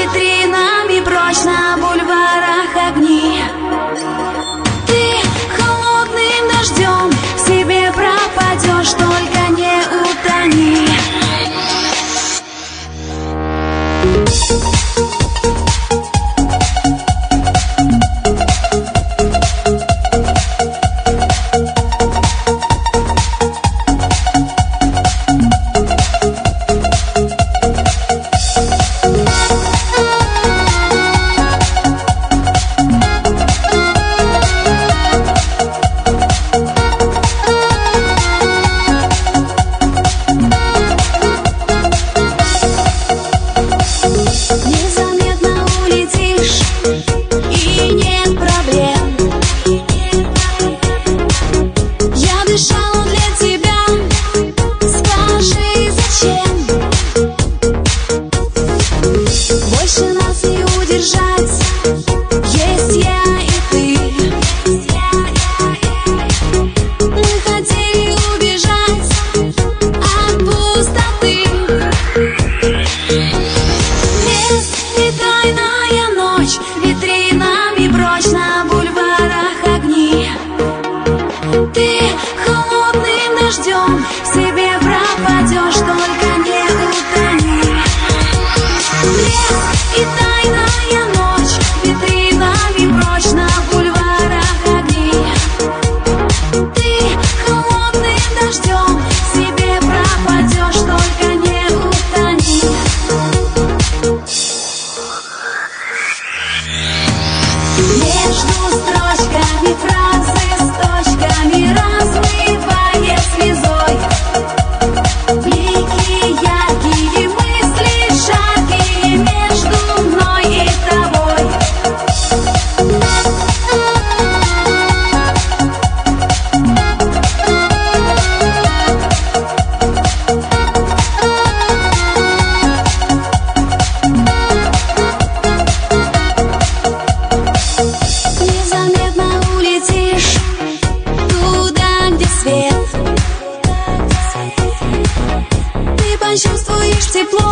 витринами прочь, на бульварах огни. Ты холодным дождем в себе пропадешь, только не утони. Витринами прочь, на бульварах огни. Ты холодным дождем в себе пропадешь, только не утони. Лес и тайная ночь, витринами прочь, на бульварах огни. Ты холодным дождем в себе пропадешь, только не утони. Между строчками фразы с точками размывая слезой. Блики яркие, мысли жаркие между мной и тобой. Незаметно улетишь туда, где свет. Ты почувствуешь тепло